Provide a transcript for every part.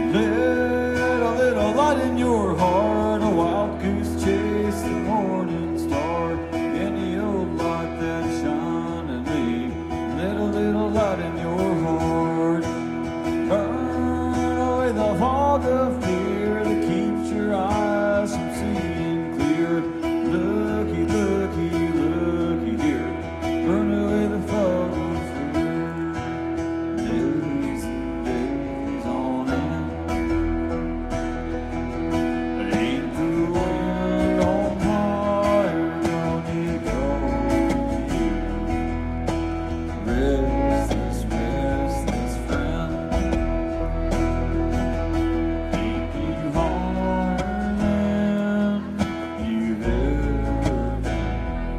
Let a little light in your heart, a wild goose chase the morning star, any old light that shine in me. Let a little light in your heart, burn away the fog of fear that keeps your eyes from seeing clear. Looky, looky, looky here, burn away the fog of fear. Days and days on end, ain't the wind on fire gonna go here? Restless, restless friend, ain't you harder than you've ever been?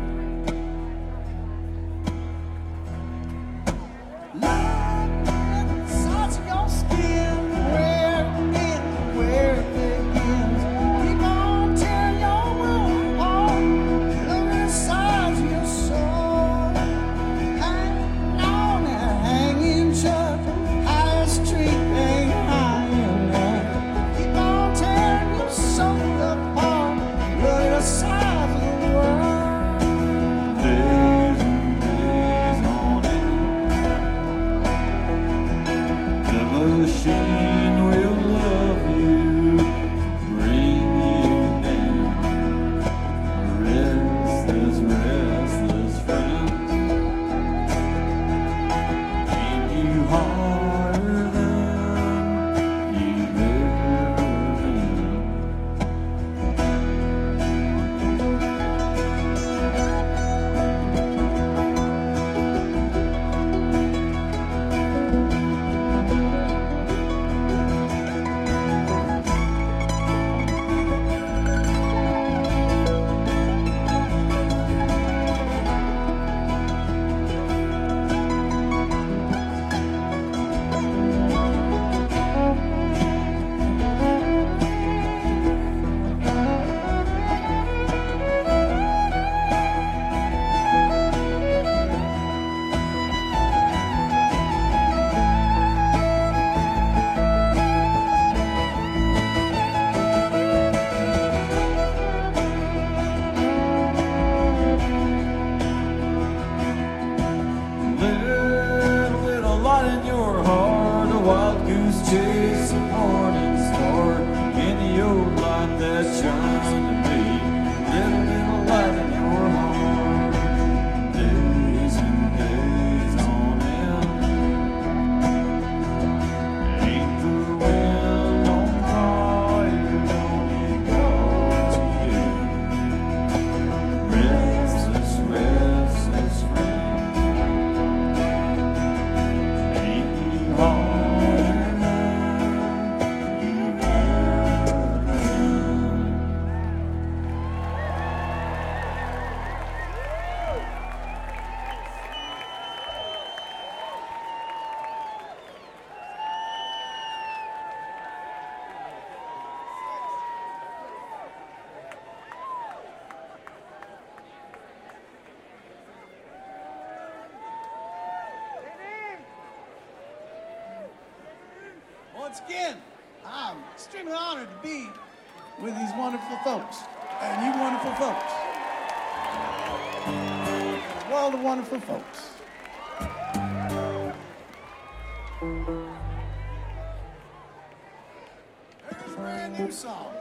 Light inside your skin, where it ends, where it begins. Keep on tearing your wound apart. Look inside your soul. Hanging on and hanging shut. Highest tree ain't high enough. Keep on tearing your soul apart. Look at the size of the world. Days and days on end, the machine will love you, bring you down. Restless, restless friend, ain't you harder than you've ever been? Little light in your heart, a wild goose chase, a morning star, any old light that shines to me. Little light in your heart, days and days on end, ain't the wind on fire gonna go to you? Restless, restless friend, ain't you harder than you've ever been? Once again, I'm extremely honored to be with these wonderful folks and you wonderful folks. A world of wonderful folks. Here's a brand new song.